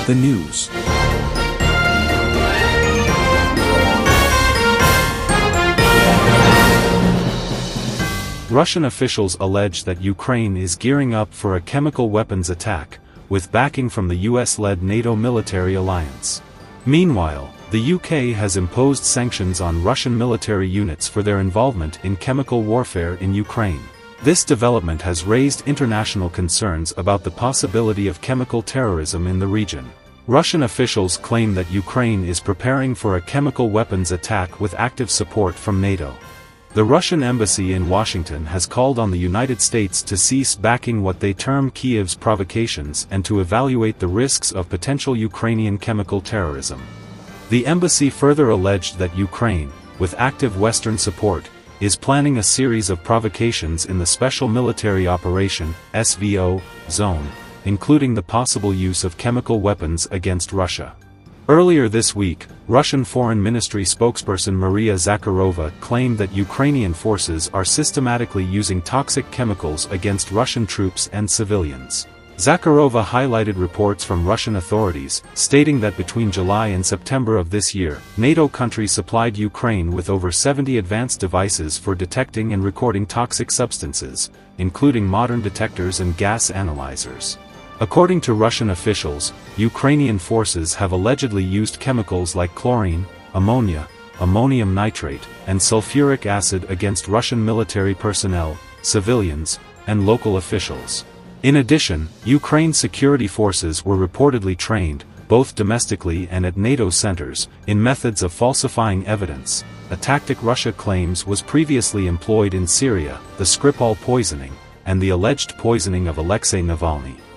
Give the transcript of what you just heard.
the news. Russian officials allege that Ukraine is gearing up for a chemical weapons attack, with backing from the US-led NATO military alliance. Meanwhile, the UK has imposed sanctions on Russian military units for their involvement in chemical warfare in Ukraine. This development has raised international concerns about the possibility of chemical terrorism in the region. Russian officials claim that Ukraine is preparing for a chemical weapons attack with active support from NATO. The Russian embassy in Washington has called on the United States to cease backing what they term Kyiv's provocations and to evaluate the risks of potential Ukrainian chemical terrorism. The embassy further alleged that Ukraine, with active Western support, is planning a series of provocations in the Special Military Operation (SVO) zone, including the possible use of chemical weapons against Russia. Earlier this week, Russian Foreign Ministry spokesperson Maria Zakharova claimed that Ukrainian forces are systematically using toxic chemicals against Russian troops and civilians. Zakharova highlighted reports from Russian authorities, stating that between July and September of this year, NATO countries supplied Ukraine with over 70 advanced devices for detecting and recording toxic substances, including modern detectors and gas analyzers. According to Russian officials, Ukrainian forces have allegedly used chemicals like chlorine, ammonia, ammonium nitrate, and sulfuric acid against Russian military personnel, civilians, and local officials. In addition, Ukraine's security forces were reportedly trained, both domestically and at NATO centers, in methods of falsifying evidence, a tactic Russia claims was previously employed in Syria, the Skripal poisoning, and the alleged poisoning of Alexei Navalny.